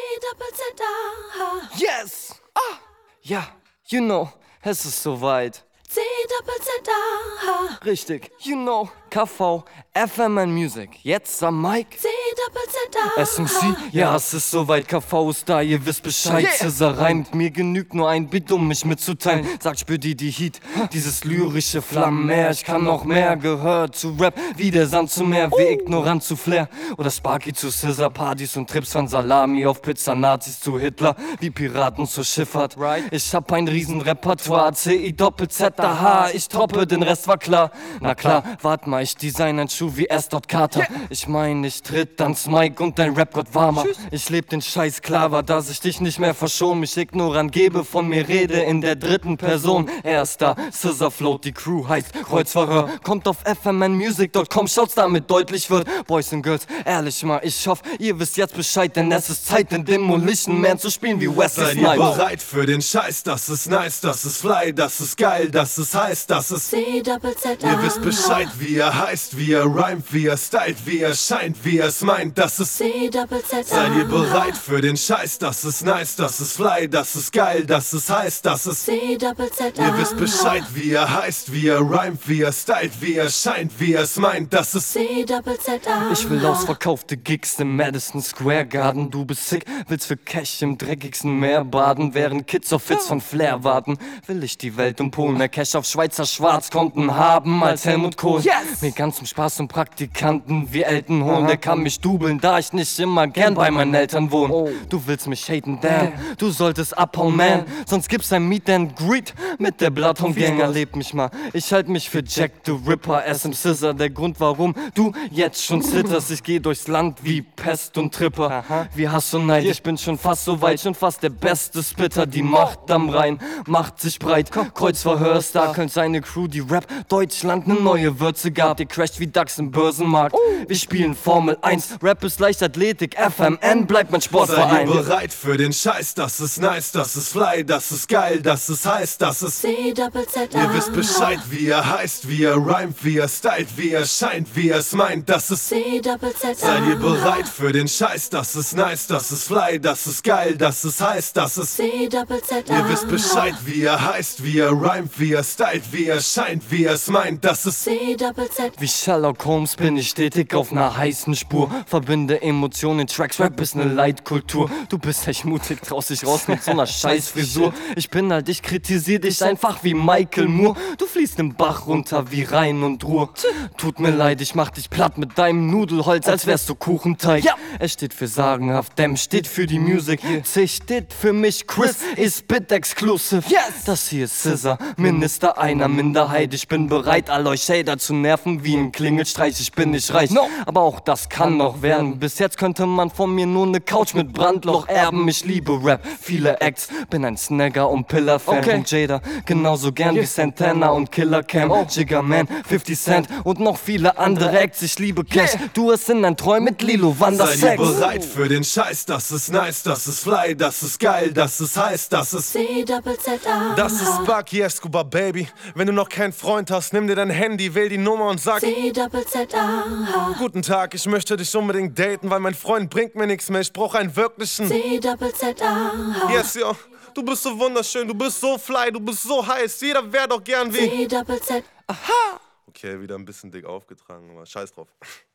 C-Doppel-Z-A-H. Yes! Ah! Ja, you know, es ist soweit. C-Doppel-Z-A-H. Richtig, you know, KV, FMN Music, jetzt am Mic. C-Doppel-Z-A-H. SMC, ja, es ist soweit, KV ist da, ihr wisst Bescheid. Scissor reimt, mir genügt nur ein Beat, um mich mitzuteilen. Sagt, spür die Heat, dieses lyrische Flammenmeer. Ich kann noch mehr, gehört zu Rap, wie der Sand zum Meer, wie ignorant zu Flair. Oder Sparky zu Scissor, Partys und Trips von Salami auf Pizza, Nazis zu Hitler, wie Piraten zur Schifffahrt. Ich hab ein Riesenrepertoire, C-I-Doppel-Z-A-H. Ich toppe, den Rest war klar. Na klar, wart mal, ich design einen Schuh wie S. Carter. Ich mein, ich tritt ans Mic und dein Rap-Gott warmer. Ich leb den Scheiß Klaver, dass ich dich nicht mehr verschon. Mich ignorant gebe, von mir rede in der dritten Person. Erster, Scissor Float, die Crew heißt Kreuzverhör. Kommt auf fmnmusic.com, schaut's damit deutlich wird. Boys and Girls, ehrlich mal, ich hoffe, ihr wisst jetzt Bescheid, denn es ist Zeit, in Demolition Man zu spielen wie Wesley Snipes. Seid ihr bereit für den Scheiß? Das ist nice, das ist fly, das ist geil, das ist heiß, das ist C-Doppel-Z-A-H. Ihr wisst Bescheid, wie er heißt, wie er rhymt, wie er stylt, wie er scheint, wie er es meint, das ist C-Doppel-Z-A-H. Seid ihr bereit für den Scheiß? Das ist nice, das ist fly, das ist geil, das ist heiß, das ist C-Doppel-Z-A-H. Ihr wisst Bescheid, wie er heißt, wie er rhymt, wie er stylt, wie er scheint, wie er es meint, das ist C-Doppel-Z-A-H. Ich will ausverkaufte Gigs im Madison Square Garden. Du bist sick, willst für Cash im dreckigsten Meer baden. Während Kids auf Hits von Flair warten, will ich die Welt umpolen. Mehr Cash auf Schweizer Schwarzkonten haben als Helmut Kohl. Mir ganz zum Spaß und Praktikanten wie Elton holen. Der kann mich dubeln, da ich nicht immer gern bei meinen Eltern wohne. Du willst mich haten, damn, du solltest abhauen, man. Sonst gibt's ein Meet and Greet mit der Bloodhound Gang. Erleb mich mal, ich halt mich für Jack the Ripper, SM Scissor. Der Grund, warum du jetzt schon zitterst. Ich geh durchs Land wie Pest und Tripper. Wie Hass und Neid, ich bin schon fast so weit, schon fast der beste Spitter. Die Macht am Rhein macht sich breit. Kreuzverhör ist da, könnt seine Crew, die Rap Deutschland ne neue Würze gab. Ihr crasht wie DAX im Börsenmarkt. Wir spielen Formel 1, Rap ist Leichtathletik, FMN bleibt mein Sportverein. Seid ihr bereit für den Scheiß? Das ist nice, das ist fly, das ist geil, das ist heiß, das ist C-Doppel-Z-A-H. Ihr wisst Bescheid, wie er heißt, wie er rhymt, wie er stylt, wie er scheint, wie er es meint, das ist C-Doppel-Z-A-H. Seid ihr bereit für den Scheiß? Das ist nice, das ist fly, das ist geil, das ist heiß, das ist C-Doppel-Z-A-H. Ihr wisst Bescheid, wie er heißt, wie er rhymt, wie er stylt, wie er scheint, wie er es meint, das ist C-Doppel-Z. Wie Sherlock Holmes bin ich stetig auf ner heißen Spur. Verbinde Emotionen, Tracks, Rap ist ne Leitkultur. Du bist echt mutig, traust dich raus mit so ner Scheißfrisur. Ich bin halt, ich kritisier dich einfach wie Michael Moore. Du fließt im Bach runter wie Rhein und Ruhr. Tut mir leid, ich mach dich platt mit deinem Nudelholz, als wärst du Kuchenteig. Es steht für sagenhaft, Dem steht für die Music. C steht für mich, Chris ist Bit Exclusive. Das hier ist Scissor, Minister einer Minderheit. Ich bin bereit, all euch Shader zu nerven wie ein Klingelstreich. Ich bin nicht reich, aber auch das kann noch werden. Bis jetzt könnte man von mir nur ne Couch mit Brandloch erben. Ich liebe Rap, viele Acts, bin ein Snagger und Pillar-Fan. Und Jada, genauso gern wie Santana und Killer Cam. Jigga Man, 50 Cent und noch viele andere Acts. Ich liebe Cash, du es in dein Träumen mit Lilo Wanda Seid ihr Sex. bereit für den Scheiß? Das ist nice, das ist fly, das ist geil, das ist heiß, das ist C-Doppel-Z-A-H. Das ist Sparky Escobar, Baby. Wenn du noch keinen Freund hast, nimm dir dein Handy, wähl die Nummer und sag C-Doppel-Z-A-H. Guten Tag, ich möchte dich unbedingt daten, weil mein Freund bringt mir nichts mehr. Ich brauche einen wirklichen C-Doppel-Z-A-H. Yes, yo. Du bist so wunderschön, du bist so fly, du bist so heiß. Jeder wäre doch gern wie C-Doppel-Z. Okay, wieder ein bisschen dick aufgetragen, aber scheiß drauf.